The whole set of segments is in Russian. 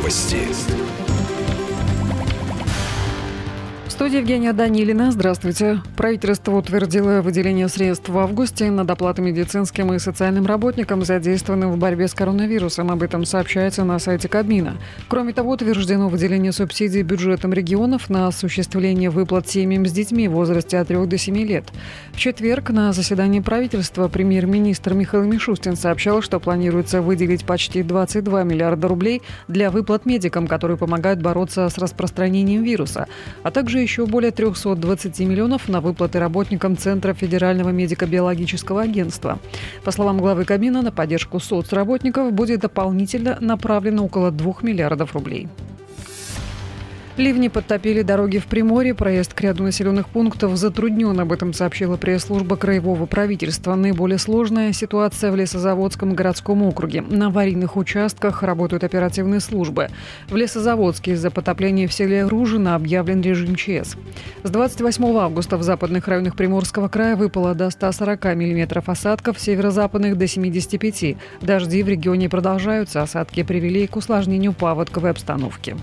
Новости. В студии Евгения Данилина. Здравствуйте. Правительство утвердило выделение средств в августе на доплаты медицинским и социальным работникам, задействованным в борьбе с коронавирусом. Об этом сообщается на сайте Кабмина. Кроме того, утверждено выделение субсидий бюджетам регионов на осуществление выплат семьям с детьми в возрасте от 3 до 7 лет. В четверг на заседании правительства премьер-министр Михаил Мишустин сообщал, что планируется выделить почти 22 миллиарда рублей для выплат медикам, которые помогают бороться с распространением вируса, а также еще более 320 миллионов на выплаты работникам Центра Федерального медико-биологического агентства. По словам главы Кабмина, на поддержку соцработников будет дополнительно направлено около 2 миллиардов рублей. Ливни подтопили дороги в Приморье, проезд к ряду населенных пунктов затруднен. Об этом сообщила пресс-служба Краевого правительства. Наиболее сложная ситуация в Лесозаводском городском округе. На аварийных участках работают оперативные службы. В Лесозаводске из-за потопления в селе Ружино объявлен режим ЧС. С 28 августа в западных районах Приморского края выпало до 140 миллиметров осадков, в северо-западных до 75. Дожди в регионе продолжаются. Осадки привели к усложнению паводковой обстановки.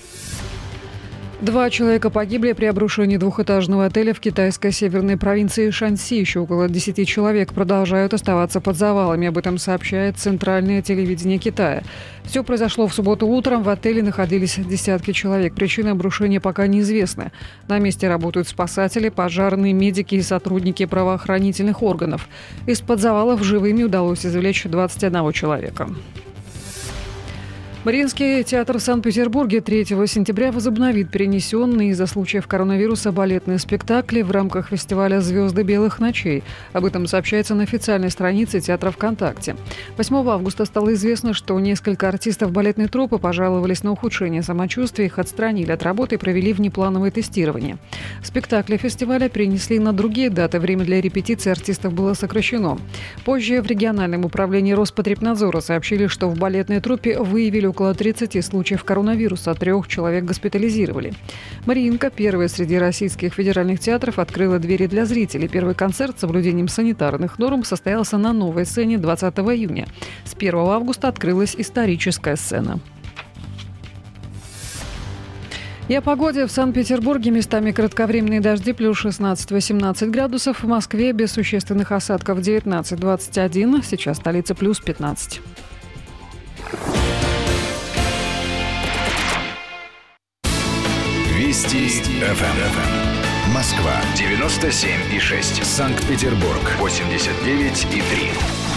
2 человека погибли при обрушении двухэтажного отеля в китайской северной провинции Шаньси. Еще около 10 человек продолжают оставаться под завалами. Об этом сообщает центральное телевидение Китая. Все произошло в субботу утром. В отеле находились десятки человек. Причины обрушения пока неизвестны. На месте работают спасатели, пожарные, медики и сотрудники правоохранительных органов. Из-под завалов живыми удалось извлечь 21 человека. Мариинский театр в Санкт-Петербурге 3 сентября возобновит перенесенные из-за случаев коронавируса балетные спектакли в рамках фестиваля «Звезды белых ночей». Об этом сообщается на официальной странице театра ВКонтакте. 8 августа стало известно, что несколько артистов балетной труппы пожаловались на ухудшение самочувствия, их отстранили от работы и провели внеплановое тестирование. Спектакли фестиваля перенесли на другие даты, время для репетиции артистов было сокращено. Позже в региональном управлении Роспотребнадзора сообщили, что в балетной труппе выявили около 30 случаев коронавируса, 3 человек госпитализировали. Мариинка, первая среди российских федеральных театров, открыла двери для зрителей. Первый концерт с соблюдением санитарных норм состоялся на новой сцене 20 июня. С 1 августа открылась историческая сцена. И о погоде. В Санкт-Петербурге местами кратковременные дожди, плюс 16-18 градусов. В Москве без существенных осадков 19-21. Сейчас столица плюс 15. Вести ФМ. Москва 97,6. Санкт-Петербург 89,3.